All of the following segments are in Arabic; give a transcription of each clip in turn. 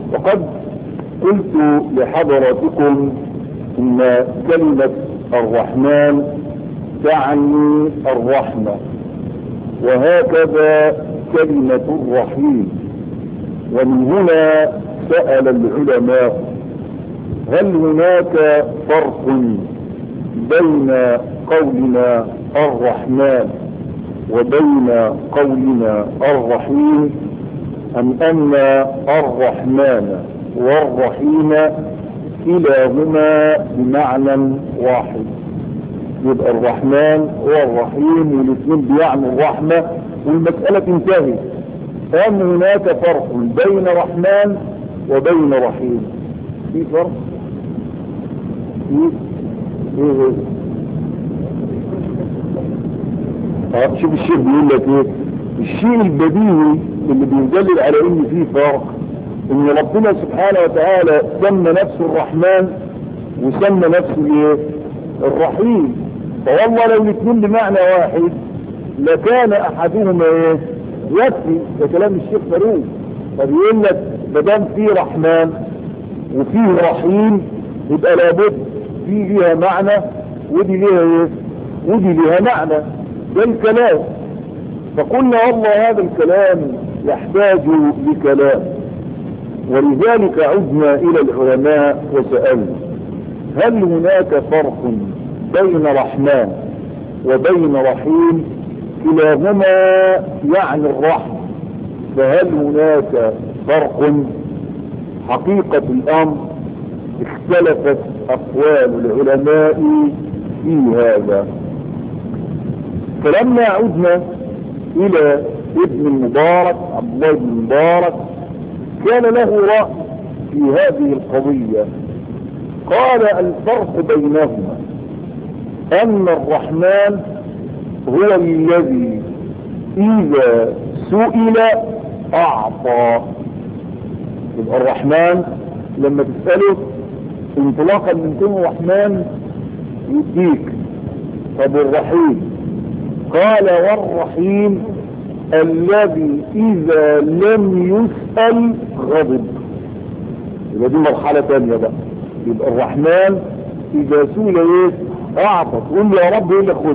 وقد قلت لحضراتكم ان كلمة الرحمن تعني الرحمة، وهكذا كلمة الرحيم. ومن هنا سأل العلماء هل هناك فرق بين قولنا الرحمن وبين قولنا الرحيم، أم أن الرحمن والرحيم كلاهما بمعنى واحد؟ يبقى الرحمن والرحيم والاثنين بيعنوا الرحمة والمسألة انتهت. أم هناك فرق بين رحمن وبين رحيم؟ في فرق؟ شوف الشيخ بيقول لك ايه. الشيء البديهي اللي بيدلل على ان فيه فرق ان ربنا سبحانه وتعالى سمى نفسه الرحمن وسمى نفسه ايه؟ الرحيم. فوالله لو الاثنين بمعنى واحد لكان احدهما ايه؟ يكفي. ده كلام الشيخ فاروق. فبيقول لك ما دام فيه رحمن وفيه رحيم يبقى لابد فيه ليها معنى ودي ليها ايه؟ ودي ليها معنى. ده الكلام. فقلنا والله هذا الكلام يحتاج لكلام، ولذلك عدنا الى العلماء وسألنا هل هناك فرق بين رحمن وبين رحيم؟ كلاهما يعني الرحمة، فهل هناك فرق؟ حقيقة الامر اختلفت اقوال العلماء في هذا. فلما عدنا الى ابن المبارك عبد الله بن المبارك كان له رأي في هذه القضية. قال الفرق بينهما ان الرحمن هو الذي اذا سئل اعطى. يبقى الرحمن لما تسأله انطلاقا من كونه رحمن يديك. طب الرحيم قال والرحيم الذي اذا لم يسأل غضب. يبقى دي مرحلة تانية بقى. يبقى الرحمن اذا سئل ايه؟ اعطى، تقول له يا رب ايه اللي خد.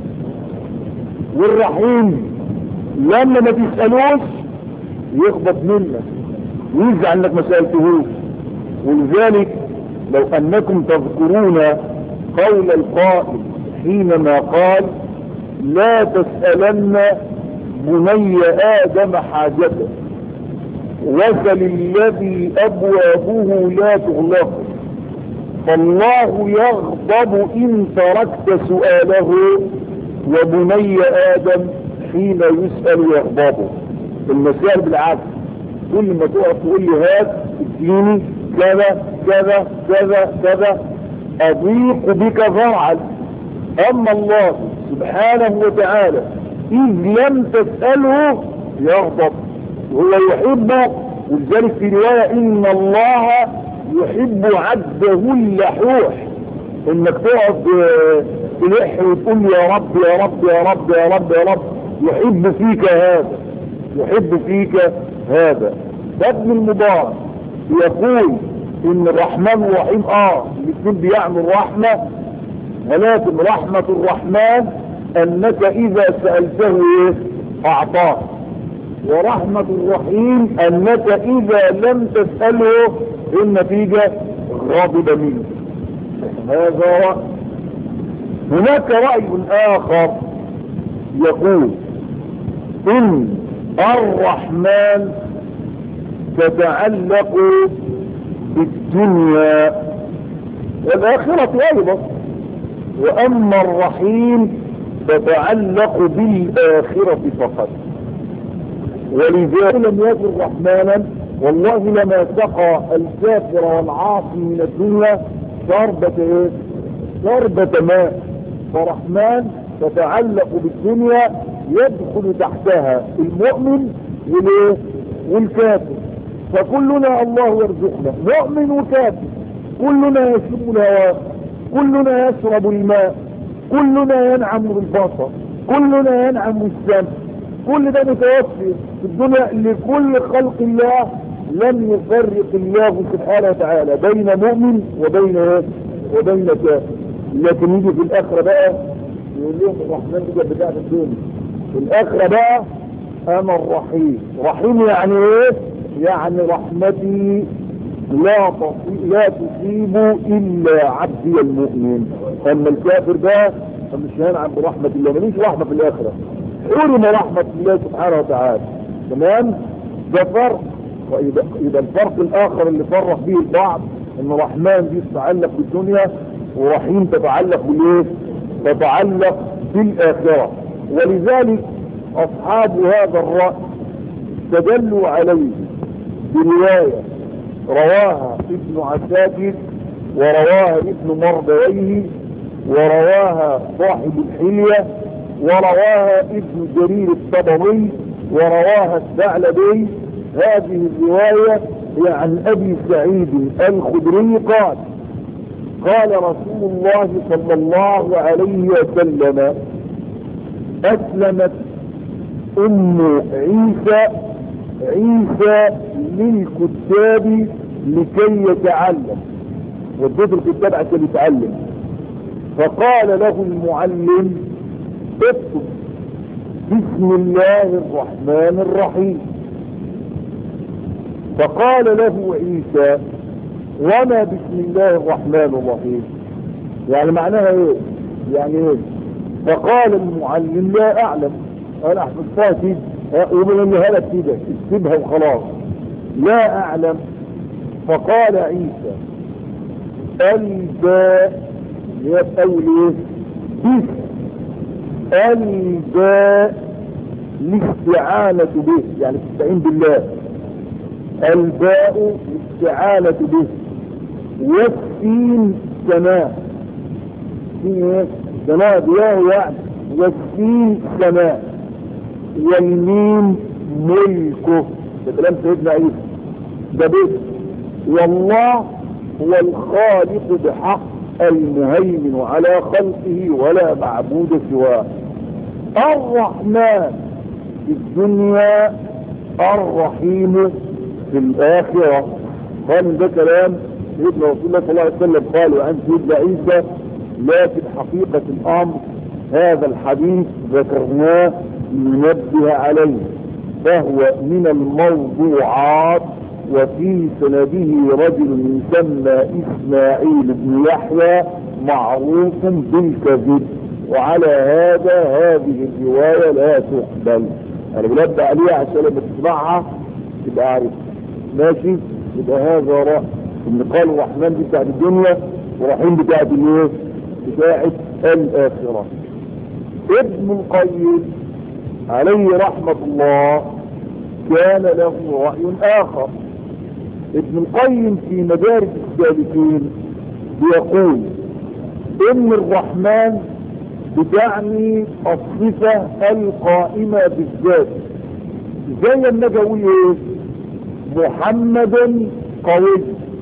والرحيم لما ما تسألوش يغضب منك ويزعل انك ما سألتهوش. ولذلك لو انكم تذكرون قول القائل حينما قال لا تسألن بني آدم حاجته وسل الذي أبوابه لا تغلق، فالله يغضب إن تركت سؤاله وبني آدم حين يسأل يغضبه. المسائل بالعكس، كل ما تقف تقول لي هات اديني كذا كذا كذا كذا أضيق بك ذرعا. أما الله سبحانه وتعالى إذ لم تسأله يغضب وهو يحبه. ولذلك في رواية إن الله يحب عبده اللحوح، إنك تقعد تلح وتقول يا رب يا رب يا رب يا رب يا رب. يحب فيك هذا، يحب فيك هذا. ابن المبارك يقول إن الرحمن والرحيم الاثنين بيعملوا الرحمة، ولكن رحمة الرحمن انك اذا سألته اعطاه، ورحمة الرحيم انك اذا لم تسأله النتيجة غضب منه. هذا رأي. هناك رأي اخر يقول ان الرحمن تتعلق بالدنيا والاخرة ايضا، واما الرحيم تتعلق بالاخرة فقط. ولذلك لم يكن رحمانا والله لما سقى الكافر والعاصي من الدنيا شربة ماء. فرحمن تتعلق بالدنيا يدخل تحتها المؤمن والكافر. فكلنا الله يرزقنا مؤمن وكافر، كلنا يشرب الهواء، كلنا يشرب الماء، كلنا ينعم بالبصر، كلنا ينعم بالسمع. كل ده متوفر في الدنيا لكل خلق الله لم يفرق الله سبحانه وتعالى بين مؤمن وبين كافر. لكن يجي في الاخره بقى يقول لهم الرحمن دي بتاعت الدنيا، في الاخره بقى انا الرحيم. رحيم يعني ايه؟ يعني رحمتي لا تصيب الا عبدي المؤمن. اما الكافر ده فمش هينعم برحمه الله، ماليش رحمه في الاخره، حرم رحمه الله سبحانه وتعالى. تمام؟ ده فرق. وإذا الفرق الآخر اللي فرق به البعض إن رحمن دي تتعلق بالدنيا ورحيم تتعلق بالإيه؟ تتعلق بالآخرة. ولذلك أصحاب هذا الرأي استدلوا عليه برواية رواها ابن عساكر ورواها ابن مردويه ورواها صاحب الحلية ورواها ابن جرير الطبري ورواها الثعلبي. هذه الرواية هي عن أبي سعيد الخدري قال رسول الله صلى الله عليه وسلم: أسلمت أم عيسى للكتاب لكي يتعلم، وديت الكتاب عشان يتعلم. فقال له المعلم: اكتب بسم الله الرحمن الرحيم. فقال له عيسى: وما بسم الله الرحمن الرحيم؟ يعني معناها ايه؟ يعني ايه؟ فقال المعلم: لا اعلم، انا احفظتها كده وبنيها لك كده، اكتبها وخلاص. لا اعلم. فقال عيسى: الباء، هي تقول ايه؟ بس الباء الاستعانة به، يعني تستعين بالله. الباء الاستعانة به. والسين سماء، سماء بياه يعني، والسين سماء. والميم ملكه، ده كلام سيدنا عيسى، ده بس. والله هو الخالق بحق المهيمن على خلقه ولا معبود سواه. الرحمن في الدنيا، الرحيم في الآخرة. قال ده كلام سيدنا رسول الله صلى الله عليه وسلم قال عن سيدنا عيسى، لكن حقيقة الأمر هذا الحديث ذكرناه لننبه عليه، فهو من الموضوعات. وفي سنده رجل يسمى إسماعيل بن يحيى معروف بالكذب، وعلى هذا هذه الرواية لا تقبل. أنا بنبه عليها عشان لما تسمعها تبقى عارف. ماشي؟ يبقى هذا رأي ان قال الرحمن بتاعت الدنيا ورحيم بتاعت الايه؟ بتاعت الآخرة. ابن القيم عليه رحمة الله كان له رأي آخر. ابن القيم في مدارج السالكين بيقول ان الرحمن بتعني الصفة القائمة بالذات، زي النجوي محمد قوي،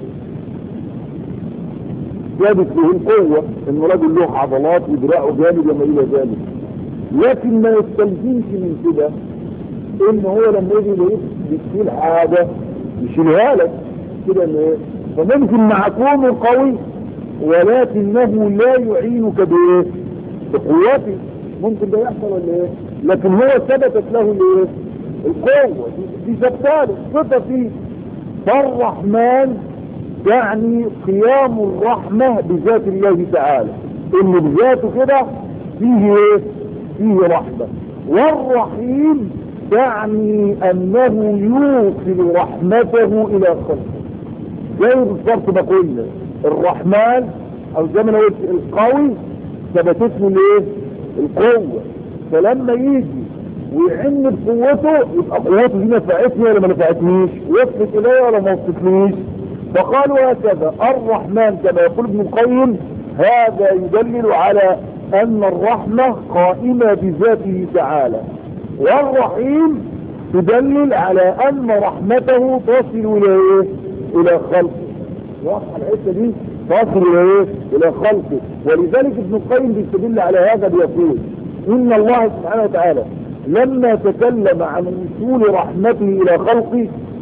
ثابت له القوة، انه راجل له عضلات ودراعه جامد وما الى ذلك. لكن ما يستلزمش من كده ان هو لما يجي يلاقيك بتشيل حاجة يشيلها لك كده. ايه؟ فممكن مع كونه قوي ولكنه لا يعينك بايه؟ بقوته. ممكن ده يحصل ولا ايه؟ لكن هو ثبتت له الايه؟ القوة دي ثبتاله صفة فيه. فالرحمن يعني قيام الرحمة بذات الله تعالى، ان بذاته كده فيه ايه؟ فيه رحمة. والرحيم يعني انه يوصل رحمته الى خلقه، زي بالضبط ما قلنا الرحمن او زي ما انا قلت القوي ثبتت له الايه؟ القوة. فلما يجي ويعن بقوته يبقى قوته دي نفعتني ولا ما نفعتنيش؟ وصلت الي ولا ما وصلتنيش؟ فقالوا هكذا الرحمن كما يقول ابن القيم هذا يدلل على ان الرحمة قائمة بذاته تعالى، والرحيم تدلل على ان رحمته تصل الى ايه؟ الى خلقه. واضحة الحته دي؟ تصل الى ايه؟ الى خلقه. ولذلك ابن القيم بيستدل على هذا بيقول ان الله سبحانه وتعالى لما تكلم عن وصول رحمته الى خلقه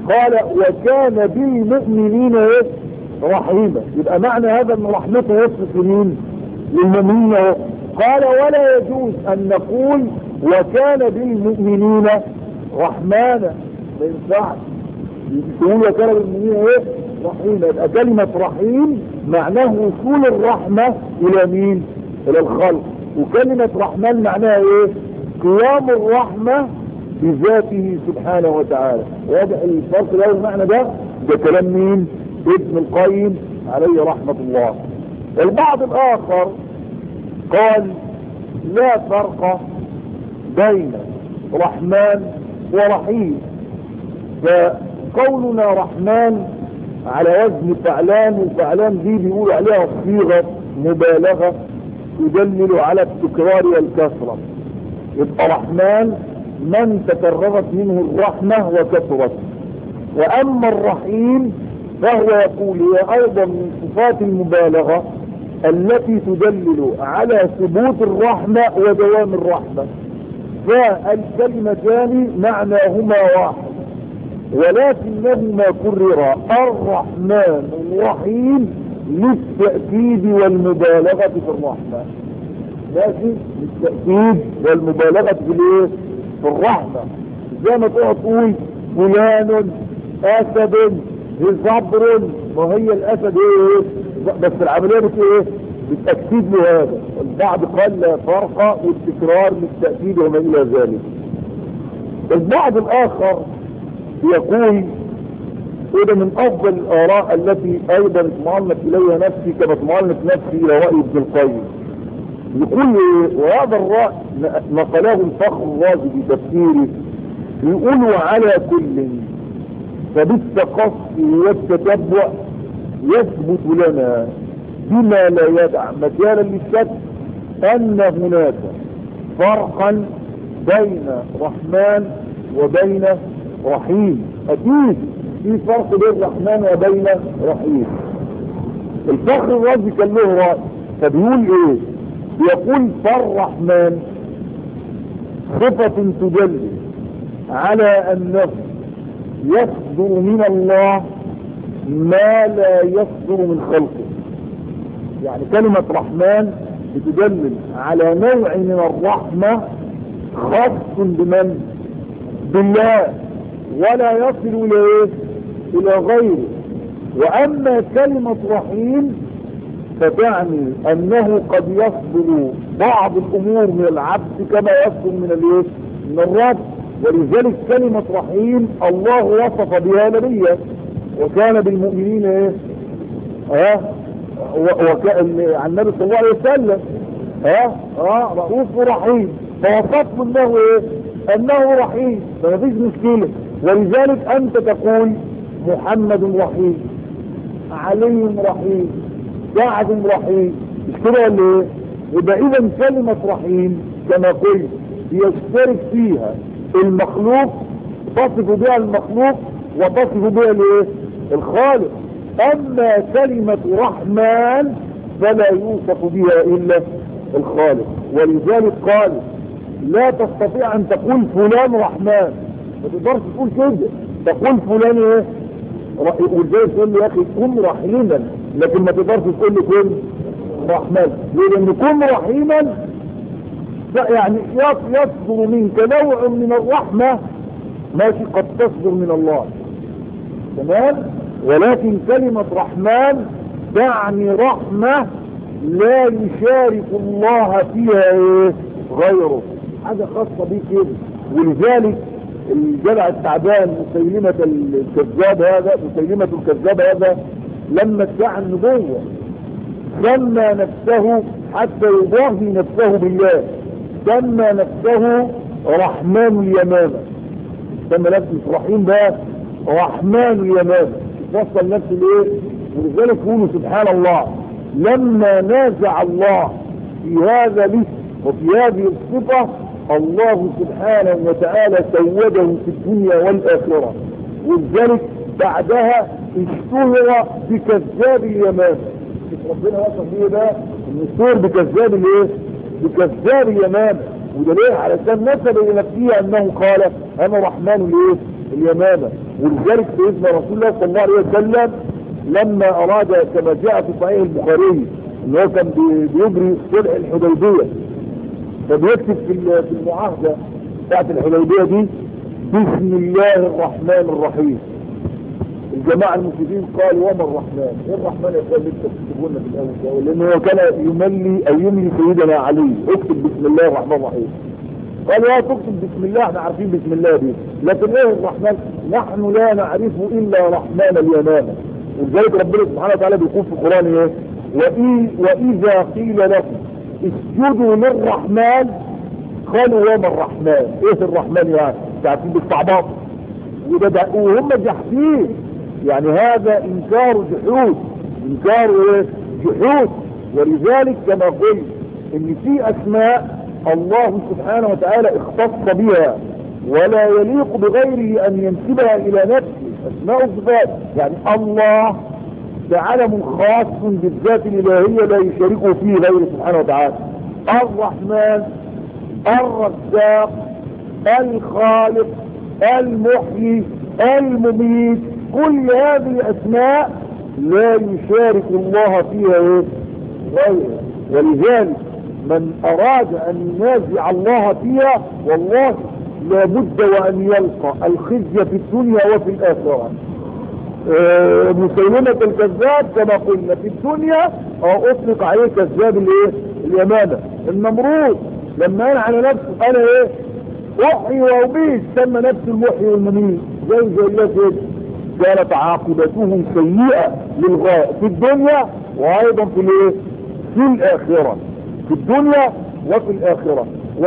قال وكان بالمؤمنين ايه رحيما. يبقى معنى هذا ان رحمته وصلت لمين؟ للمؤمنين. قال ولا يجوز ان نقول وكان بالمؤمنين رحمانا، ما ينفعش تقول وكان بالمؤمنين ايه رحيما. يبقى كلمة رحيم معناه وصول الرحمة الى مين؟ الى الخلق. وكلمة رحمن معناها ايه؟ قيام الرحمة بذاته سبحانه وتعالى. واضح الفرق له المعنى ده؟ ده كلام مين؟ ابن القيم عليه رحمة الله. البعض الاخر قال لا فرق بين رحمن ورحيم، فقولنا رحمن على وزن فعلان، وفعلان دي بيقولوا عليها صيغة مبالغة تدلل على التكرار والكثرة. يبقى رحمن من تكررت منه الرحمة وكثرت. واما الرحيم فهو يقول هي ايضا من صفات المبالغة التي تدلل على ثبوت الرحمة ودوام الرحمة. فالكلمتان معناهما واحد، ولكنهما كررا الرحمن الرحيم للتأكيد والمبالغة في الرحمة. ماشي؟ للتأكيد والمبالغة في الايه؟ في الرحمة. زي ما تقول فلان اسد بصبر، ما هي الاسد ايه؟ بس العملية ايه؟ بالتأكيد له هذا. البعض قال لا فرق والتكرار للتأكيد وما الى ذلك. البعض الاخر يقول وده من افضل الاراء التي ايضا اطمأنت اليها نفسي كما اطمأنت نفسي الى رأي ابن القيم. يقول وهذا الرأي نقله الفخر الرازي في تفسيره، يقول على كل فبالتقصي والتتبع يثبت لنا بما لا يدع مجالا للشك ان هناك فرقا بين رحمن وبين رحيم. اكيد في فرق بين رحمن وبين رحيم. الفخر الرازي كان له رأي، فبيقول ايه؟ يقول فالرحمن صفة تدل على انه يصدر من الله ما لا يصدر من خلقه. يعني كلمة رحمن بتدل على نوع من الرحمة خاص بمن؟ بالله، ولا يصل الى غيره. واما كلمة رحيم فتعني انه قد يصدر بعض الامور من العبد كما يصدر من الرب. ولذلك كلمة رحيم الله وصف بها نبيه وكان بالمؤمنين ايه؟ عن النبي صلى الله عليه وسلم رؤوف رحيم، فوصف انه ايه؟ انه رحيم، فما فيش مشكلة. ولذلك انت تقول محمد رحيم، علي رحيم، سعد رحيم، مش كده ولا ايه؟ يبقى اذا كلمة رحيم كما قلت يشترك فيها المخلوق، تصف بها المخلوق وتصف بها الايه؟ الخالق. اما كلمة رحمن فلا يوصف بها الا الخالق. ولذلك قال لا تستطيع ان تقول فلان رحمن، ما تقدرش تقول كده، تقول فلان ايه؟ ولذلك تقول له يا اخي كن رحيما، لكن ما تقدرش تقول له كن رحمن. لان كن رحيما يعني يصدر منك نوع من الرحمة ماشي قد تصدر من الله، تمام؟ ولكن كلمة رحمن تعني رحمة لا يشارك الله فيها ايه؟ غيره، حاجة خاصة بيه كده. ولذلك الجدع التعبان مسيلمة الكذاب هذا لما ادعى النبوة سمى نفسه حتى يضاهي نفسه بالله، سمى نفسه رحمن اليمامة، سمى نفسه رحيم بقى رحمن اليمامة، وصل نفسه ليه؟ ولذلك يقولوا سبحان الله لما نازع الله في هذا الاسم وفي هذه الصفة الله سبحانه وتعالى سوده في الدنيا والآخرة. ولذلك بعدها اشتهر بكذاب اليمامة. ربنا وصف بيه ده النصور بكذاب الايه؟ بكذاب اليمامة. وده ليه؟ علشان نسب الى نفسه انه قال انا رحمن الايه؟ اليمامة. ولذلك سيدنا رسول الله صلى الله عليه وسلم لما اراد كما جاء في صحيح البخاري ان هو كان بيجري صلح الحديبيه، فبيكتب في المعاهده بتاعت الحديبيه دي بسم الله الرحمن الرحيم. الجماعه المسلمين قالوا وما الرحمن؟ ايه الرحمن يا اخوان اللي انت بتكتبوا لنا في الاول؟ لان هو كان يملي سيدنا علي اكتب بسم الله الرحمن الرحيم. قالوا لا تكتب بسم الله، احنا عارفين بسم الله دي، لكن ايه الرحمن؟ نحن لا نعرف الا رحمن اليمامه. ولذلك ربنا سبحانه وتعالى بيقول في القران ايه؟ واذا قيل لكم اسجدوا للرحمن قالوا وما الرحمن؟ ايه الرحمن يعني؟ تعرفين بالصعبات وهم جحدين، يعني هذا انكار جحود، انكار جحود. ولذلك كما قلت ان في اسماء الله سبحانه وتعالى اختص بها ولا يليق بغيره ان ينسبها الى نفسه، اسماء وصفات. يعني الله ده علم خاص بالذات الالهيه لا يشاركه فيه غيره سبحانه وتعالى. الرحمن، الرزاق، الخالق، المحيي، المميت، كل هذه اسماء لا يشارك الله فيها غيره. ولذلك من اراد ان ينازع الله فيها والله لابد وان يلقى الخزي في الدنيا وفي الاخره. مسيلمة الكذاب كما قلنا في الدنيا اطلق عليه كذاب اليمامة. النمرود لما قال على نفسه انا احيي واميت سمى نفسه المحيي والمميت، زي الله كده. كانت عاقبته سيئة للغاية في الدنيا وايضا في الاخرة، في الدنيا وفي الاخرة.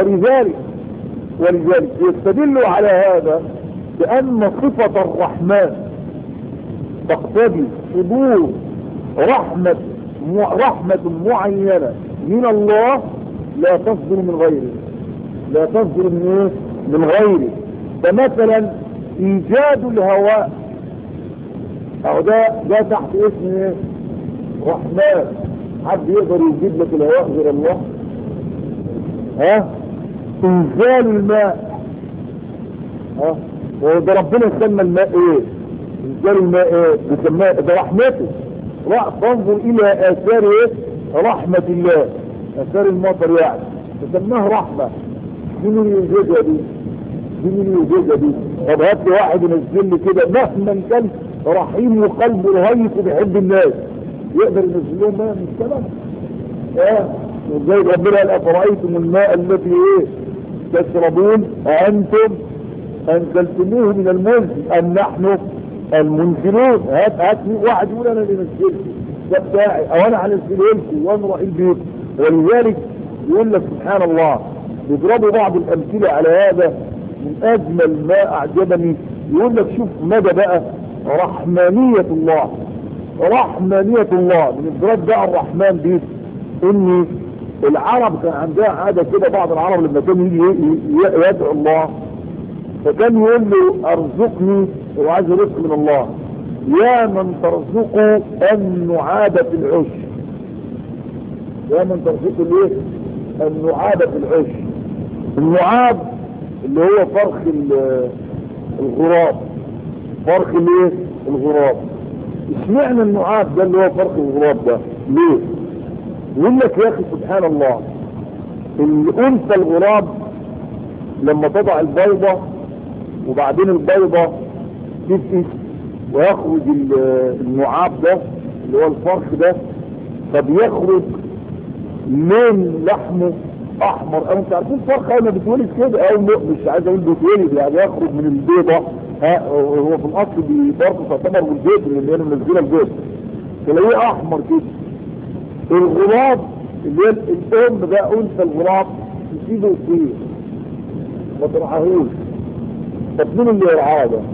ولذلك يستدل على هذا بان صفة الرحمن تقتضي صدور رحمة معينة من الله لا تصدر من غيره، لا تصدر من غيره. فمثلا ايجاد الهواء او ده تحت اسم رحمن. حد يقدر يجيب لك الهواء غير الله؟ انزال الماء، وده ربنا سمى الماء ايه؟ انزال الماء ايه؟ بيسماه ده رحمته. فانظر الى اثار رحمة الله، اثار المطر يعني تسماه رحمة. دي من يوجدها دي؟ طب هات لي واحد ينزل لي كده مهما كان رحيم وقلبه رهيف وبيحب الناس، يقدر ينزل لهم ماء من السماء؟ ازاي ربنا قال افرايتم الماء الذي تشربون أأنتم أنزلتموه من المنزل أم نحن المنزلون؟ هات واحد يقول أنا اللي نزلته ده بتاعي أو أنا هنزله لكم وأنا رأي البيت. ولذلك يقول لك سبحان الله بيضربوا بعض الأمثلة على هذا من أجمل ما أعجبني. يقول لك شوف مدى بقى رحمانية الله، رحمانية الله من إضراب بقى الرحمن دي. إن العرب كان عندها عادة كده، بعض العرب لما كان يجي يدعو الله فكان يقول له ارزقني وعايز رزق من الله، يا من ترزقه النعابة في العش، يا من ترزقه النعابة في العش. النعاب اللي هو فرخ الغراب، فرخ الغراب. اشمعنى النعاب ده اللي هو فرخ الغراب ده ليه؟ يقول لك يا اخي سبحان الله الانثى الغراب لما تضع البيضة وبعدين البيضة تفقس ويخرج النعاب ده اللي هو الفرخ ده، فبيخرج من لحمه احمر. او انت عارفين الفرخ اول ما بتولد كده، او مش عايز اقول بتولد يعني يخرج من البيضة، هو في الاصل برضه تعتبر بالبيض اللي هي منزله البيض، تلاقيه احمر كده. الغراب اللي هي الام ده انثى الغراب تسيبه يطير ما ترعاهوش. طب مين اللي يرعاه ده؟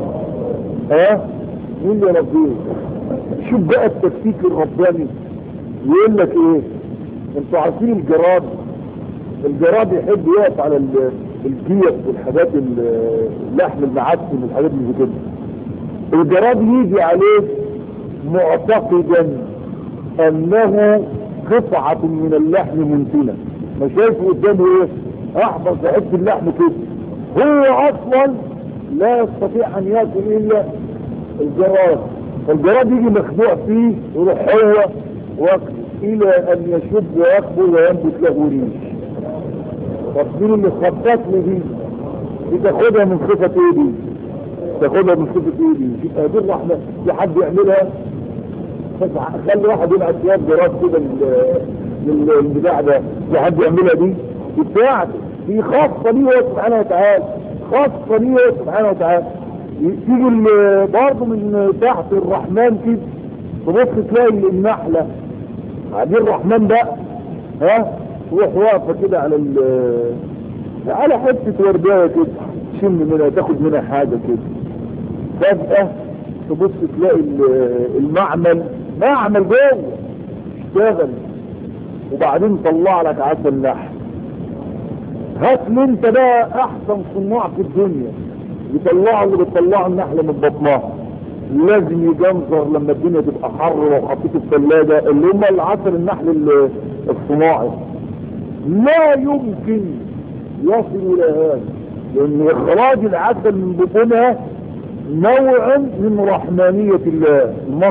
مين اللي يربيه؟ شوف بقى التكتيك الرباني. يقول لك ايه؟ انتوا عارفين الجراد يحب يقف على الجيف والحاجات اللحم المعفن والحاجات اللي زي كده. الجراد يجي عليه معتقدا انه قطعة من اللحم منتنة، ما شايفه قدامه ايه؟ احمر في حته اللحم كده. هو اصلا لا يستطيع ان ياكل الا الجراد، فالجراد يجي مخبوع فيه يروح هو واكل الى ان يشب ويكبر وينبت له ريش. طب مين اللي خبط له دي تاخدها من صفة ايه دي؟ تاخدها من صفة ايه دي؟ يبقى دي الرحمة في حد يعملها؟ خلي واحد يبعت شوية جراد كده للبتاع ده، في حد يعملها دي بتاعته، دي خاصة ليه هو سبحانه وتعالى، خاصة ليه هو سبحانه وتعالى. تيجي برضه من تحت الرحمن كده تبص تلاقي النحلة دي الرحمن بقى ها تروح واقفة كده على حتة ورداية كده تشم منها تاخد منها حاجة كده، فجأة تبص تلاقي المعمل جوه اشتغل وبعدين طلع لك عسل نحل. هات لي انت بقى احسن صناع في الدنيا يطلعوا اللي بيطلعوا النحله من بطنها، لازم يجنزر لما الدنيا تبقى حر لو حطيته في الثلاجه اللي هم العسل النحل الصناعي لا يمكن يصل الى هذا، لان اخراج العسل من بطنها نوع من رحمانية الله.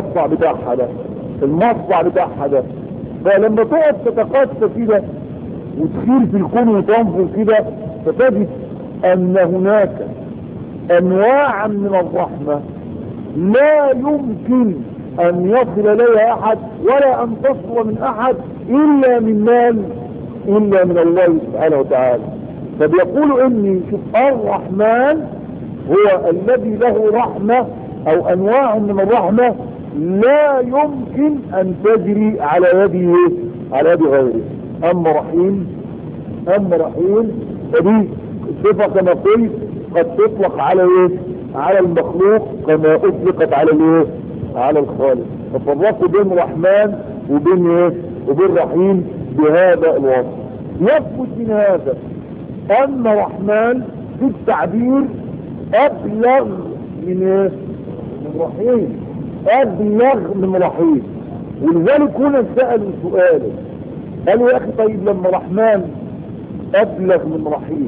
المصنع بتاعها ده فلما تقعد تتقصى كده وتسير في الكون وتنظر كده فتجد ان هناك انواعا من الرحمة لا يمكن ان يصل اليها احد ولا ان تصل من احد الا من الله سبحانه وتعالى. فبيقول اني شوف الرحمن هو الذي له رحمة او انواع من الرحمة لا يمكن ان تجري على يد غيره. اما رحيم فدي صفة كما قلت قد تطلق على المخلوق كما اطلقت على الخالق. ففرقوا بين رحمن وبين رحيم بهذا الوصف. يثبت من هذا ان رحمن في التعبير ابلغ من رحيم، ابلغ من رحيم. ولذلك هنا سألوا سؤالا قالوا يا اخي طيب لما رحمن ابلغ من رحيم،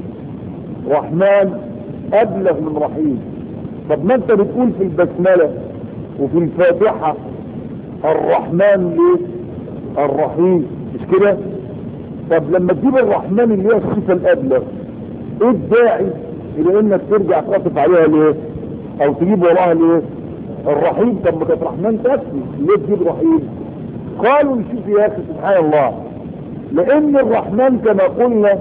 طب ما انت بتقول في البسملة وفي الفاتحة الرحمن الرحيم مش كده؟ طب لما تجيب الرحمن اللي هي الصفة الابلغ ايه الداعي الى انك ترجع تصف عليها ليه او تجيب وراها ليه الرحيم؟ طب ما كانت رحمن تكفي، ليه تجيب رحيم؟ قالوا نشوف يا اخي سبحان الله، لان الرحمن كما قلنا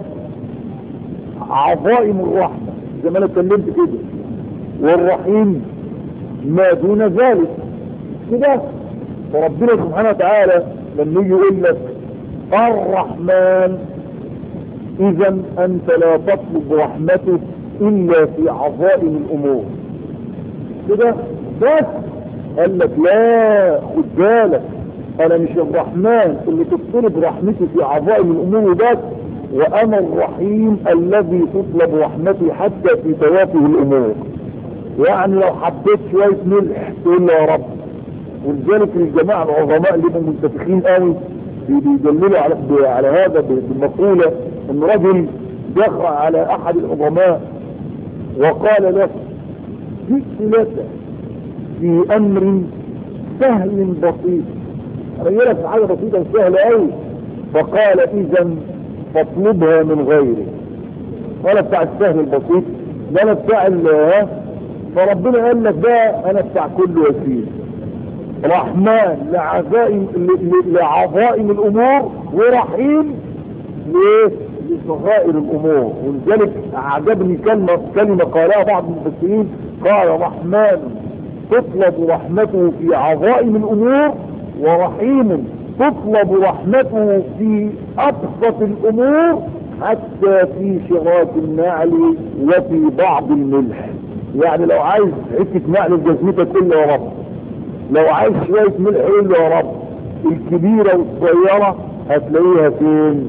عظائم الرحمة زي ما انا اتكلمت كده، والرحيم ما دون ذلك كده. فربنا سبحانه وتعالى لما يجي يقول لك الرحمن اذا انت لا تطلب رحمته الا في عظائم الامور كده بس. قال لك لا خد بالك انا مش الرحمن اللي تطلب رحمته في عظائم الامور بس، وانا الرحيم الذي تطلب رحمتي حتى في توافه الامور. يعني لو حطيت شوية ملح تقول له يا رب. ولذلك الجماعة العظماء اللي هم منتفخين قوي بيدللوا على هذا بالمقولة ان رجل دخل على احد العظماء وقال له جئت لك في امر سهل بسيط، رجلك في حاجة بسيطة وسهلة قوي. فقال اذا فاطلبها من غيري، ولا بتاع السهل البسيط ولا بتاع فربنا قال لك ده انا بتاع كل وسيل، رحمن لعظائم الامور ورحيم لصغائر الامور. ولذلك اعجبني كلمة قالها بعض المفسرين، قال رحمن تطلب رحمته في عظائم الامور ورحيم تطلب رحمته في ابسط الامور حتى في شراك النعل وفي بعض الملح. يعني لو عايز حتة نعل في جزمتك قول له يا رب، لو عايز شوية ملح قول له يا رب. الكبيرة والصغيرة هتلاقيها فين؟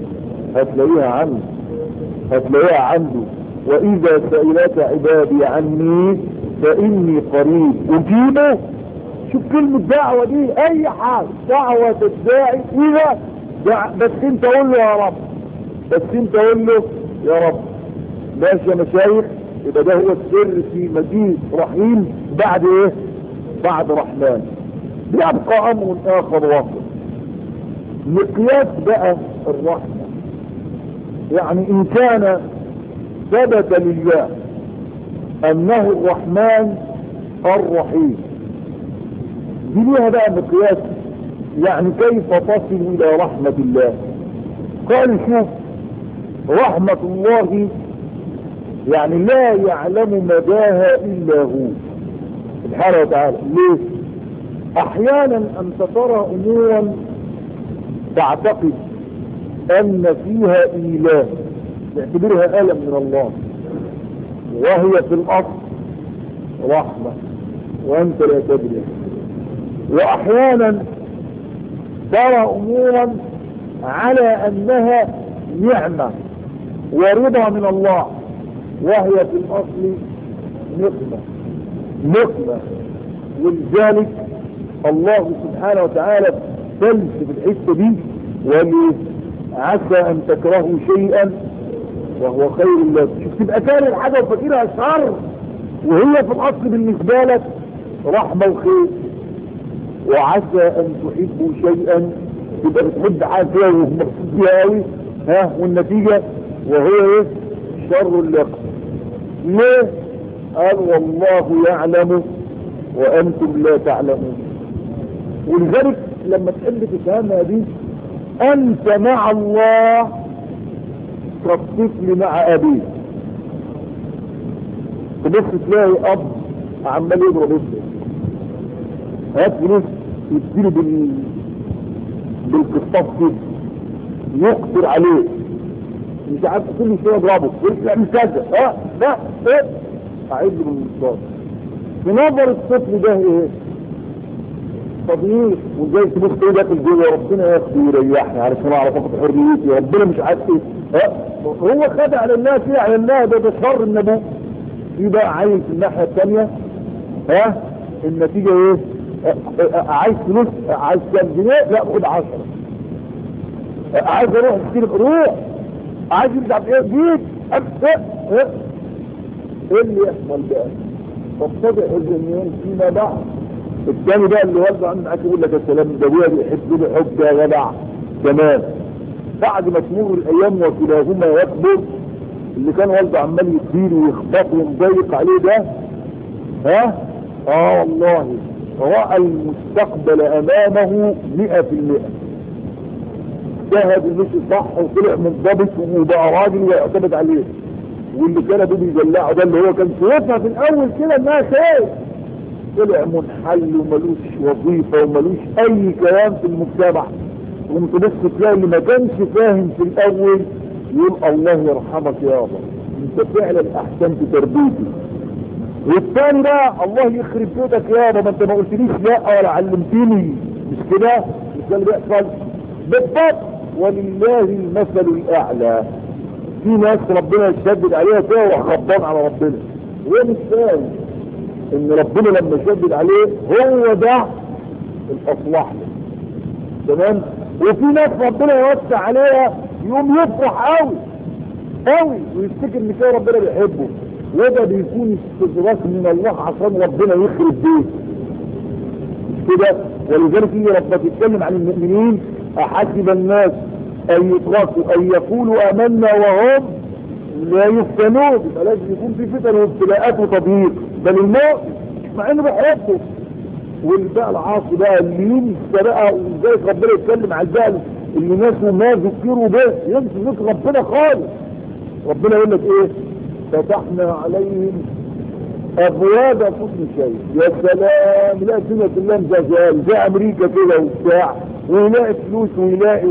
هتلاقيها عنده. واذا سئلك عبادي عني فاني قريب اجيبه. شوف كلمة دعوة دي اي حاجة دعوة الداعي اذا بس انت قول له يا رب، يا رب. ماشي يا مشايخ، يبقى ده هو السر في مجيء رحيم بعد ايه؟ بعد رحمن. بيبقى امر اخر واقع، مقياس بقى الرحمة. يعني ان كان ثبت لله انه الرحمن الرحيم، دي ليها بقى مقياس. يعني كيف تصل الى رحمة الله؟ قال شوف، رحمة الله يعني لا يعلم مداها الا هو سبحانه وتعالى. ليه؟ احيانا انت ترى امورا تعتقد ان فيها اله، تعتبرها الم من الله، وهي في الاصل رحمة وانت لا تدري. واحيانا ترى امورا على انها نعمة ورضا من الله، وهي في الاصل نقمة. ولذلك الله سبحانه وتعالى فلسف الحته دي، عسى ان تكرهوا شيئا وهو خير لكم. شوف، تبقى كاره الحاجه وفاكرها شر وهي في الاصل بالنسبه لك رحمه وخير. وعسى ان تحبوا شيئا، تبقى بتحب حاجه فيها ومبسوط فيها قوي، والنتيجه وهو ايه؟ شر لكم. ليه؟ قال والله يعلم وانتم لا تعلمون. ولذلك لما تحب تفهمها دي، انت مع الله كالطفل مع ابيه. تبص تلاقي اب عمال يضرب ابنه، هات فلوس يديله بالقسطاس كده، يقطر عليه، مش عارف كل شويه يضربه يعمل كذا، لا اعيد له بالقسطاس. في نظر الطفل ده ايه؟ طبيعي. وازاي تبص تقول داخل جوه ربنا ياخده ويريحني علشان اعرف اخد حريتي، ربنا مش عارف ايه. هو خدع على الله كده، على الله ده شر النبوة. يبقى عايز في الناحيه الثانيه النتيجه ايه؟ عايز فلوس، عايز كام جنيه؟ لا خد 10. عايز اروح اشتري، روح. عايز يرجع بايه؟ جيت ايه اللي يحصل بقى؟ تتضح الجنين فيما بعد. الثاني بقى اللي والده عنده معاك يقول لك يا سلام، ده ابويا بيحب لي حب يا جدع. تمام. بعد ما تمر الايام وكلاهما يكبر، اللي كان والده عمال يديله ويخبطه ومضيق عليه ده والله راى المستقبل امامه 100%. جاهد ومشي صح وطلع منضبط وبقى راجل ويعتمد عليه. واللي كان ابوه بيدلعه ده اللي هو كان شايفها في الاول كده انها شيء، طلع منحل وملوش وظيفه وملوش اي كلام في المجتمع. ومتبص تلاقي اللي ما كانش فاهم في الاول يقول الله يرحمك يابا، انت فعلا احسنت تربيتي. والثاني بقى الله يخرب بيتك يابا، ما انت ما قلتليش لا ولا علمتني. مش كده؟ مش ده اللي بيحصل بالضبط. ولله المثل الاعلى. في ناس ربنا يشدد عليها كده وراح غضبان على ربنا، وهو مش فاهم ان ربنا لما يشدد عليه هو ده الاصلح له. تمام. وفي ناس ربنا يوسع عليها يقوم يفرح قوي ويفتكر ان كده ربنا بيحبه، وده بيكون استدراك من الله عشان ربنا يخرب بيه كده. ولذلك يجي ربنا يتكلم عن المؤمنين: احسب الناس ان يتركوا ان يقولوا امنا وهم لا يفتنون. يبقى لازم يكون في فتن وابتلاءات وتضييق، بل المؤمن مع انه بيحبه. والباقي العاصي بقى اللي ينسى بقى، وازاي ربنا يتكلم على الباقي اللي ناسوا ما ذكروا به، ينسى ذكر ربنا خالص. ربنا يقول لك ايه؟ فتحنا عليهم ابواب كل شيء. يا سلام، لا الدنيا كلها مزاجال زي امريكا كده وبتاع، ويلاقي فلوس ويلاقي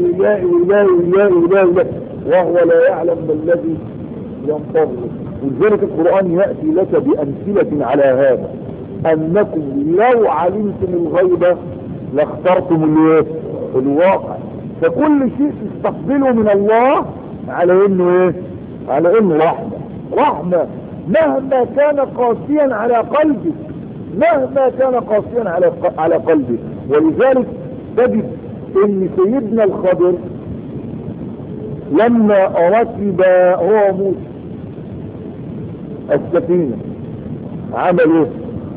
وهو لا يعلم ما الذي ينتظر. ولذلك القرآن يأتي لك بأمثلة على هذا، أنكم لو علمتم الغيب لاخترتم الواقع. فكل شيء تستقبله من الله على انه ايه؟ على انه رحمة مهما كان قاسيا على قلبك، على قلبك. ولذلك تجد ان سيدنا الخضر لما ركب هو موسى السفينة عمل ايه؟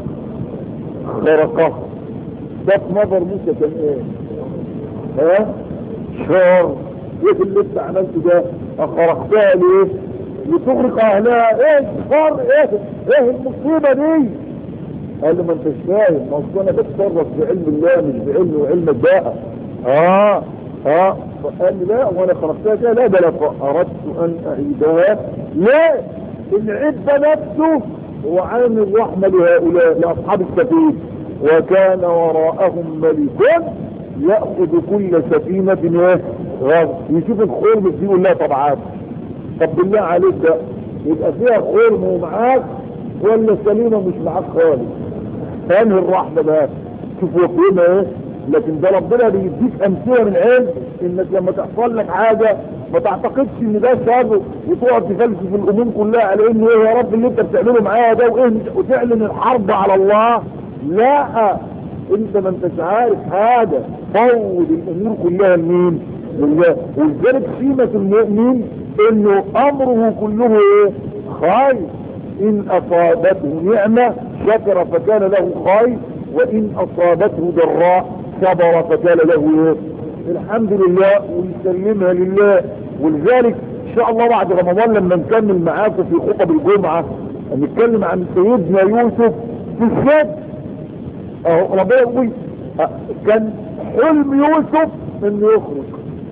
خرقها. ده في نظر موسى كان ايه؟ ها؟ شر. ايه اللي انت عملته ده؟ خرقتها ليه؟ لتغرق اهلها. ايه الشر؟ ايه المصيبة دي؟ قال له ما انتش فاهم، ما اصل انا بتصرف بعلم الله مش بعلم وعلمك بقى. قال لي لا وانا خرجتها كده، لا ده اردت ان اعيدها. لا، العيب نفسه هو عامل الرحمه لهؤلاء لاصحاب السفينه. وكان وراءهم ملك ياخذ كل سفينه غصب. يشوف الخرم فيه يقول لا طبعا. طب بالله عليك ده يبقى فيها خرم ومعاك ولا سليمه مش معاك خالص؟ فانهي الرحمه بقى؟ شوفوا فين ايه. لكن ده ربنا بيديك امثله من علم انك لما تحصل لك حاجه ما تعتقدش ان ده شر وتقعد تفلسف الامور كلها على ان ايه يا رب اللي انت بتعمله معايا ده وايه وتعلن الحرب على الله. لا، انت ما انتش عارف حاجه. فوض الامور كلها لمين؟ لله. ولذلك سمة المؤمن انه امره كله ايه؟ خير. ان اصابته نعمه شكر فكان له خير، وان اصابته ضراء صبر فكان له ايه؟ الحمد لله ويسلمها لله. ولذلك ان شاء الله بعد رمضان لما نكمل معاكم في خطب الجمعه نتكلم عن سيدنا يوسف في السجن. اهو ربنا يقول كان حلم يوسف انه يخرج.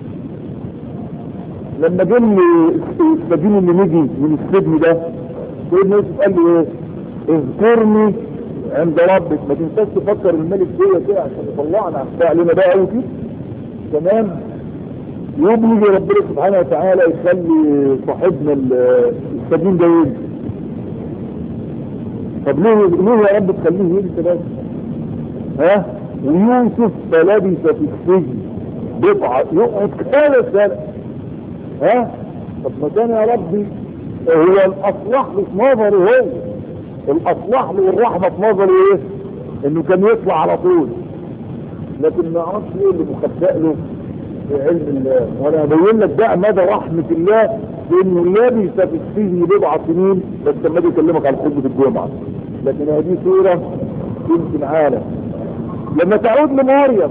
لما جه السجين اللي نجي من السجن ده سيدنا يوسف قال له ايه؟ اذكرني عند ربك. ما تنساش تفكر الملك دي كده عشان يطلعنا علينا بقى قوي كده. تمام. يوم يجي ربنا سبحانه وتعالى يخلي صاحبنا السجين ده يجي. طب ليه يا رب تخليه يجي بس؟ ويوسف فلبث في السجن بضعة يقعد كذا سنة. طب ما كان يا ربي هو الاصلح له في نظره هو، الاصلح له والرحمة في نظره ايه؟ انه كان يطلع على طول. لكن ما اعرفش ايه اللي مخبأ له في علم الله. وانا ابين لك بقى مدى رحمة الله بانه لبث في السجن بضع سنين. بس لما اجي اكلمك عن خطبة الجمعة، لكن هذه سورة يمكن عالم. لما تعود لمريم،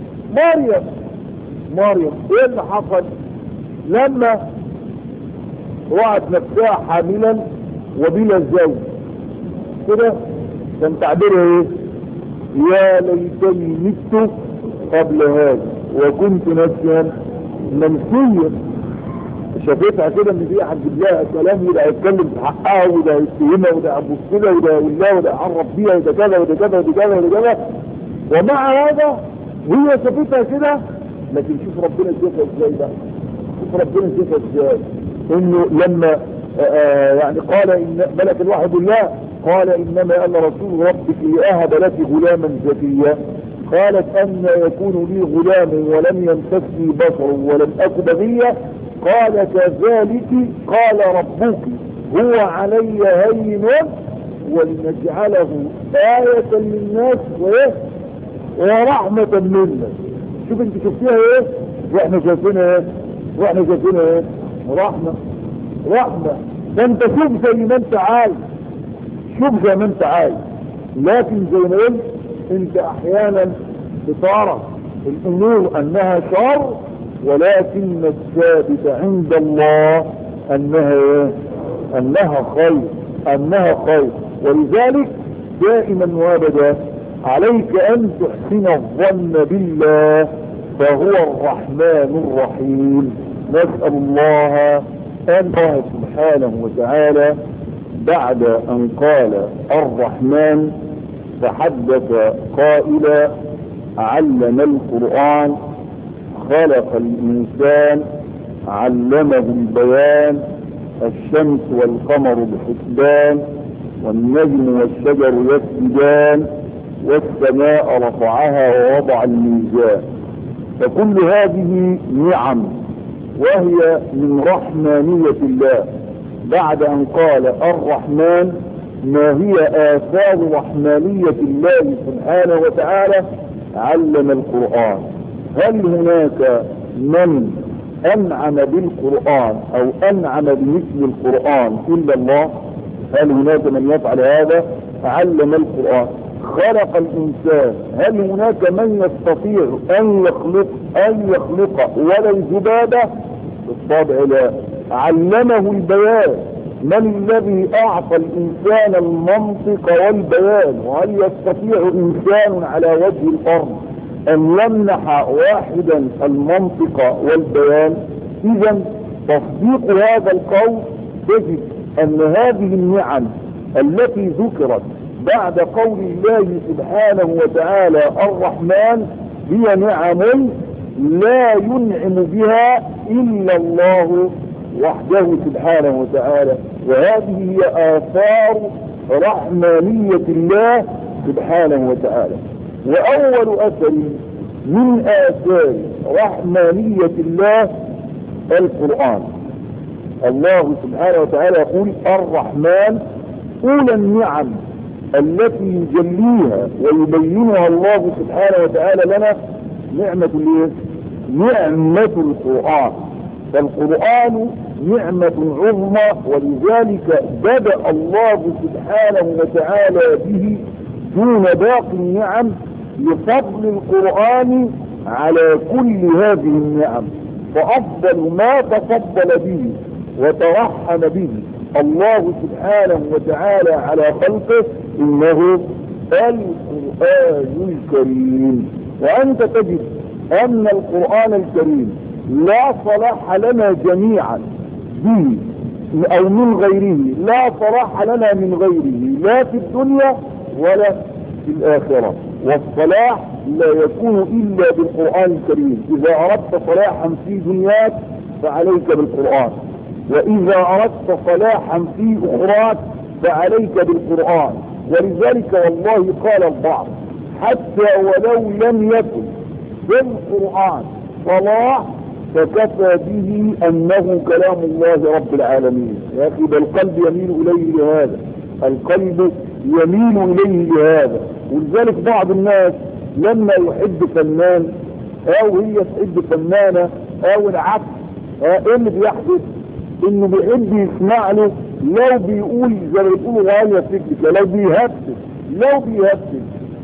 مريم ايه اللي حصل؟ لما وعد نفسها حاملا وبلا زوج كده كان تعبيرها ايه؟ يا ليتني مت قبل هذا وكنت نسيا منسيا. شافتها كده ان دي هتجيب لها كلام وده هيتكلم في حقها وده هيتهمها وده هيبص كده وده هيقول لها وده هيعرف بيها وده كذا وده كذا وده كذا وده كذا. ومع هذا هي شافتها كده. لكن شوف ربنا شايفها ازاي بقى. شوف ربنا شايفها ازاي. انه لما يعني قال ان ملك الوحي بالله قال انما انا رسول ربك لاهب لك غلاما زكيا. قالت ان يكون لي غلام ولم يمسسني بشر ولم اك بغيا. قال كذلك قال ربك هو علي هين ولنجعله آية للناس ورحمة منا. شوف انت شفتيها ايه واحنا شايفينها ايه؟ رحمة. فانت شوف زي ما انت عايز. لكن زي ما قلت انت احيانا بترى الامور انها شر، ولكن الثابت عند الله انها خير. ولذلك دائما وابدا عليك ان تحسن الظن بالله فهو الرحمن الرحيم. نسأل الله الله سبحانه وتعالى بعد ان قال الرحمن تحدث قائلا علم القرآن خلق الإنسان علمه البيان الشمس والقمر بحسبان والنجم والشجر يسجدان والسماء رفعها ووضع الميزان. فكل هذه نعم وهي من رحمانية الله. بعد أن قال الرحمن ما هي آثار رحمانية الله سبحانه وتعالى علم القرآن. هل هناك من أنعم بالقرآن أو أنعم بمثل القرآن إلا الله؟ هل هناك من يفعل هذا؟ علم القرآن. خلق الإنسان. هل هناك من يستطيع أن يخلق ولو ذبابة؟ بالطبع لا. علمه البيان. من الذي أعطى الإنسان المنطق والبيان؟ وهل يستطيع إنسان على وجه الأرض أن يمنح واحدا المنطق والبيان؟ إذا تصديق هذا القول تجد أن هذه النعم التي ذكرت بعد قول الله سبحانه وتعالى الرحمن هي نعم لا ينعم بها إلا الله وحده سبحانه وتعالى، وهذه هي آثار رحمانية الله سبحانه وتعالى. وأول أثر من آثار رحمانية الله القرآن. الله سبحانه وتعالى يقول الرحمن أولى النعم التي يجليها ويبينها الله سبحانه وتعالى لنا نعمة الايه؟ نعمة القرآن. فالقرآن نعمة عظمى، ولذلك بدأ الله سبحانه وتعالى به دون باقي النعم لفضل القرآن على كل هذه النعم. فأفضل ما تفضل به وترحم به الله سبحانه وتعالى على خلقه إنه القرآن الكريم. وأنت تجد أن القرآن الكريم لا صلاح لنا جميعا به أو من غيره، لا صلاح لنا من غيره لا في الدنيا ولا في الآخرة. والصلاح لا يكون إلا بالقرآن الكريم. إذا أردت صلاحا في دنياك فعليك بالقرآن، وإذا أردت صلاحا في أخراك فعليك بالقرآن. ولذلك والله قال البعض حتى ولو لم يكن في القرآن صلاح فكفى به أنه كلام الله رب العالمين. يا أخي ده القلب يميل إليه لهذا، القلب يميل إليه لهذا. ولذلك بعض الناس لما يحب فنان أو هي تحب فنانة أو العكس، إيه اللي بيحدث؟ إنه بيحب يسمع له لو بيقول زي ما بيقولوا غالية فكرة، لو بيهبل.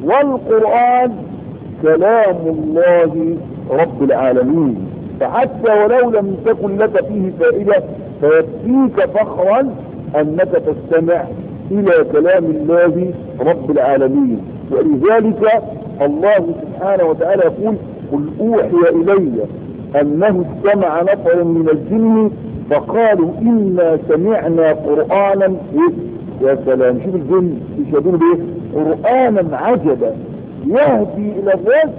والقرآن كلام الله رب العالمين، فحتى ولو لم تكن لك فيه فائدة فيكفيك فخرا أنك تستمع إلى كلام الله رب العالمين. ولذلك الله سبحانه وتعالى يقول قل أوحي إلي أنه استمع نفر من الجن فقالوا إنا سمعنا قرآنا يا سلام. شوف الجن يشهدون به قرآنا عجبا يهدي إلى الرشد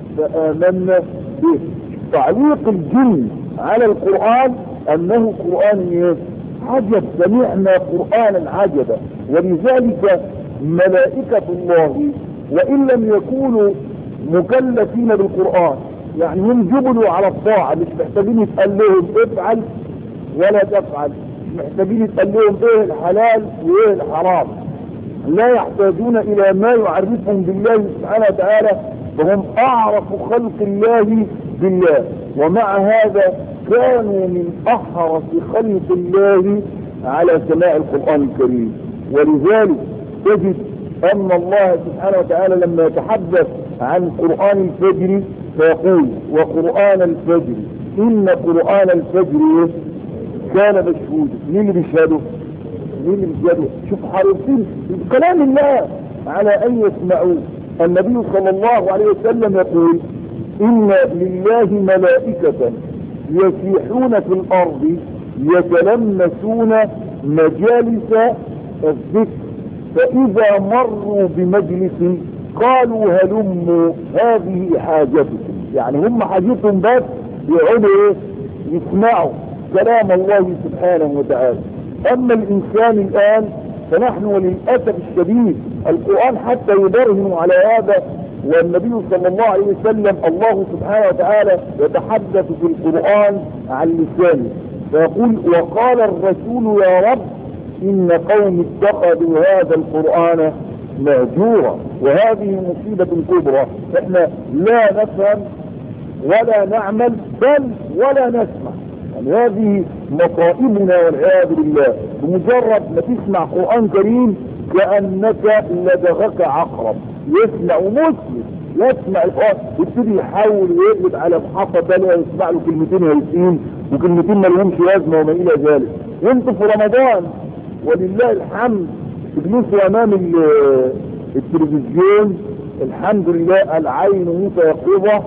فآمنا به. تعليق الجن على القرآن أنه قرآن عجب، سمعنا قرآنا عجبا. ولذلك ملائكة الله وإن لم يكونوا مكلفين بالقرآن، يعني هم جبلوا على الطاعة، مش محتاجين يتقال لهم افعل ولا تفعل، مش محتاجين يتقال لهم ايه الحلال وايه الحرام، لا يحتاجون الى ما يعرفهم بالله سبحانه وتعالى، فهم اعرف خلق الله بالله. ومع هذا كانوا من احرص خلق الله على سماع القرآن الكريم. ولذلك تجد ان الله سبحانه وتعالى لما يتحدث عن قرآن الفجر فيقول وقرآن الفجر إن قرآن الفجر كان مشهودا. مين اللي بيشهده؟ شوف حريصين كلام الله على أن يسمعوه. النبي صلى الله عليه وسلم يقول إن لله ملائكة يسيحون في الأرض يتلمسون مجالس الذكر، فإذا مروا بمجلس قالوا هلموا هذه حاجتكم. يعني هم حاجتهم بس يقعدوا يسمعوا كلام الله سبحانه وتعالى. أما الإنسان الآن فنحن وللأسف الشديد القرآن حتى يبرهن على هذا، والنبي صلى الله عليه وسلم الله سبحانه وتعالى يتحدث في القرآن عن لسانه فيقول وقال الرسول يا رب إن قوم اتخذوا هذا القرآن مهجورا. وهذه مصيبة كبرى، احنا لا نفهم ولا نعمل بل ولا نسمع. يعني هذه مصائبنا والعياذ بالله. بمجرد ما تسمع قرآن كريم كأنك لدغك عقرب. يسمع مسلم يسمع القرآن يبتدي يحاول ويقلب على محطة ثانية يسمع له كلمتين هايفين وكلمتين ما لهمش لازمة وما إلى ذلك. وانتم في رمضان ولله الحمد تجلسوا أمام التلفزيون، الحمد لله العين متيقظة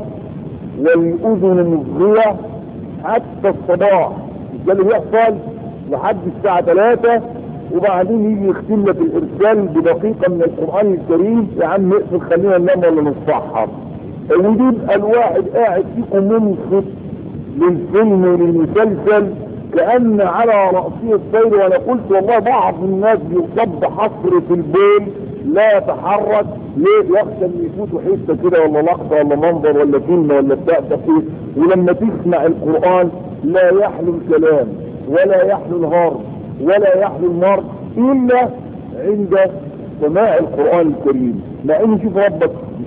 والأذن مصغية حتى الصباح. ده اللي بيحصل لحد الساعة 3 وبعدين يجي يختم لك الإرسال بدقيقة من القرآن الكريم. يا عم اقفل خلينا ننام ولا نصحر. ويبقى الواحد قاعد فيكم منصت للفيلم وللمسلسل كأن على رأسه الطير. وانا قلت والله بعض الناس بيصب حصر في البول لا يتحرك ليه؟ يخشى ان يفوتوا حته كده ولا لقطه ولا منظر ولا كلمه ولا بتاع دقيق. ولما تسمع القرآن لا يحلو الكلام ولا يحلو الهرب ولا يحلو المرض الا عند سماع القرآن الكريم. مع ان شوف ربك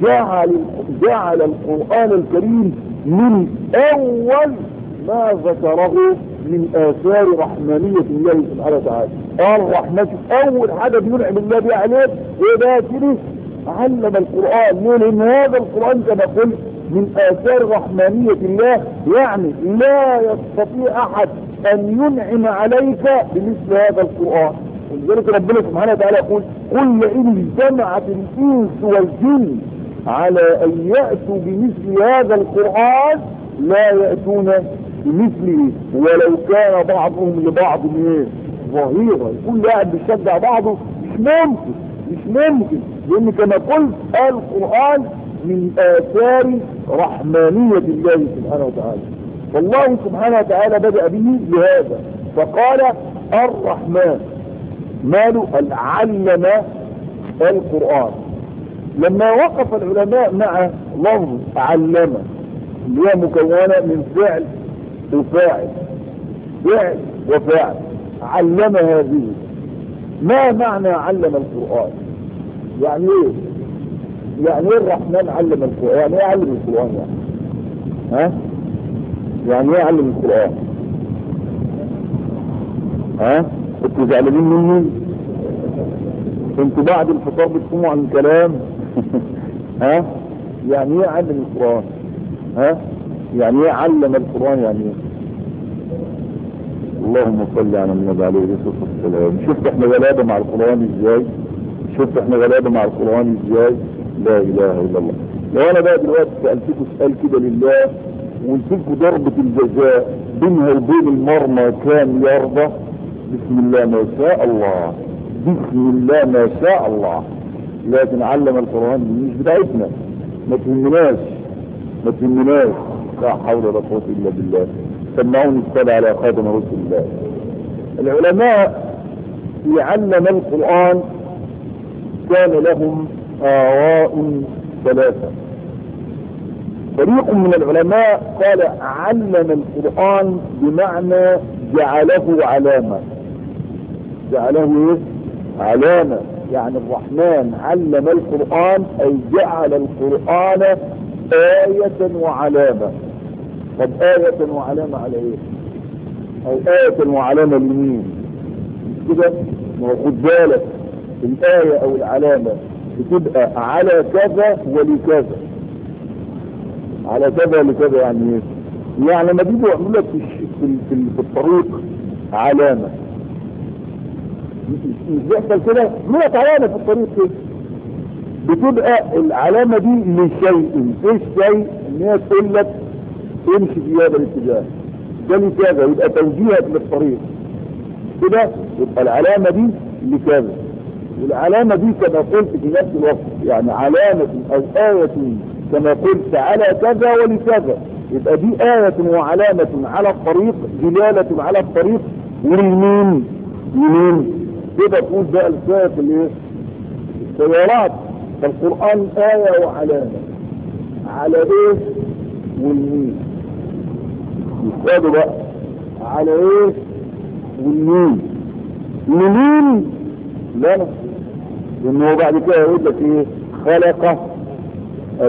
جعل القرآن الكريم من اول ما ذكره من آثار رحمانية الله سبحانه وتعالى. الرحمة اول حاجة بينعم الله بها عليك وده كده علم القرآن. ليه؟ لان هذا القرآن كما قلت من آثار رحمانية الله، يعني لا يستطيع احد ان ينعم عليك بمثل هذا القرآن. ولذلك ربنا سبحانه وتعالى يقول قل إن اجتمعت الإنس والجن على أن يأتوا بمثل هذا القرآن لا يأتون بمثله ولو كان بعضهم لبعض ظهيرا. كل واحد بيشجع بعضه. مش ممكن لأن كما قلت القرآن من آثار رحمانية الله سبحانه وتعالى. والله سبحانه وتعالى بدأ به بهذا فقال الرحمن ماله علم القرآن. لما وقف العلماء مع لفظ علم اللي هي مكونة من فعل وفاعل، فعل وفاعل، علم هذه ما معنى علم القرآن؟ يعني ايه؟ يعني ايه الرحمن علم القرآن؟ يعني ايه علم القرآن يعني؟ يعني ايه علم القرآن؟ كنتوا زعلانين مني؟ انتوا بعد الفطار بتقوموا عن كلام. يعني ايه علم القرآن؟ يعني ايه علم القرآن؟ يعني ايه؟ اللهم صل على النبي عليه الصلاة والسلام. شفت احنا غلابة مع القرآن ازاي؟ شفت احنا غلابة مع القرآن ازاي؟ لا اله الا الله. لو انا بقى دلوقتي سألتكم سؤال كده لله وقلت لكم ضربة الجزاء بينها وبين المرمى كان يرضى؟ بسم الله ما شاء الله، بسم الله ما شاء الله. لكن علم القرآن مش بتاعتنا، ما تهمناش. لا حول ولا قوة الا بالله. سمعوني الصلاة على خاتم رسول الله. العلماء في علم القرآن كان لهم آراء ثلاثة. فريق من العلماء قال علم القرآن بمعنى جعله علامة. جعله ايه؟ علامة. يعني الرحمن علم القرآن اي جعل القرآن آية وعلامة. طب آية وعلامة على ايه؟ او آية وعلامة لمين؟ كده ما هو خد بالك الآية او العلامة بتبقى على كذا ولكذا. على كذا ولكذا يعني ايه؟ يعني لما بيجوا يعملوا لك في الطريق علامة مش بيحصل كده؟ لك علامة في الطريق كده بتبقى العلامة دي لشيء. ايه الشيء؟ ان هي تقول لك امشي في هذا الاتجاه ده لكذا، يبقى توجيهك للطريق كده. يبقى العلامة دي لكذا، والعلامة دي كما قلت في نفس الوقت يعني علامة او آية كما قلت على كذا ولكذا. يبقى دي آية وعلامة على الطريق، دلالة على الطريق. واليمين كده تقول بقى السائق الايه؟ السيارات. فالقرآن آية وعلامة على ايه؟ واليمين. يستاذوا بقى على ايه؟ واليمين. اليمين لا، لانه بعد كده يقول لك ايه؟ خلق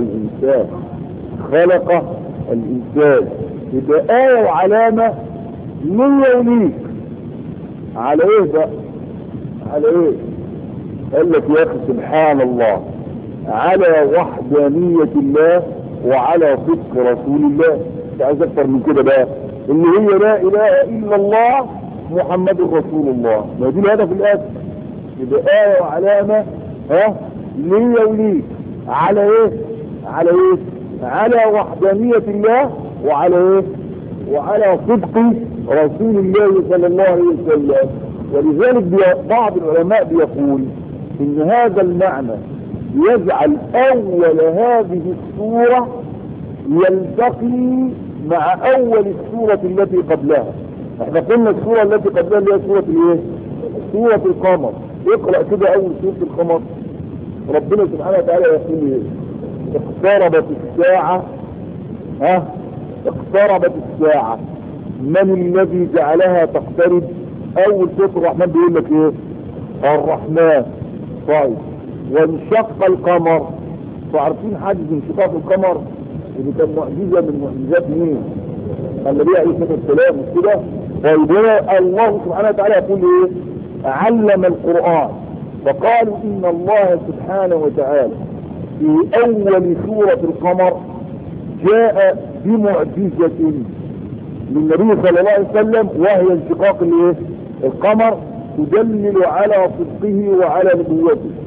الانسان. يبقى آية وعلامة ليا وليك. على ايه بقى؟ على ايه؟ قال لك يا اخي سبحان الله، على وحدانية الله وعلى صدق رسول الله. مش عايز اكتر من كده بقى، اللي هي لا اله الا الله محمد رسول الله. ما دي الهدف الاساسي. يبقى آية وعلامة ليا وليك. على ايه؟ على ايه؟ على وحدانية الله وعلى ايه؟ وعلى صدق رسول الله صلى الله عليه وسلم. ولذلك بعض العلماء بيقول ان هذا المعنى يجعل اول هذه السورة يلتقي مع اول السورة التي قبلها. احنا قلنا السورة التي قبلها اللي هي سورة الايه؟ سورة القمر. اقرأ كده اول سورة القمر. ربنا سبحانه وتعالى يقول ايه؟ اقتربت الساعة. اقتربت الساعة من الذي جعلها تقترب؟ اول سورة الرحمن بيقول لك ايه؟ الرحمن. طيب وانشق القمر. فعارفين حاجز انشقاق القمر اللي كان معجزة من معجزات مين؟ النبي عليه الصلاة والسلام كده. طيب الله سبحانه وتعالى يقول ايه؟ علم القرآن. فقالوا ان الله سبحانه وتعالى في اول سورة القمر جاء بمعجزة للنبي صلى الله عليه وسلم، وهي انشقاق الايه؟ القمر، تدلل على صدقه وعلى نبوته.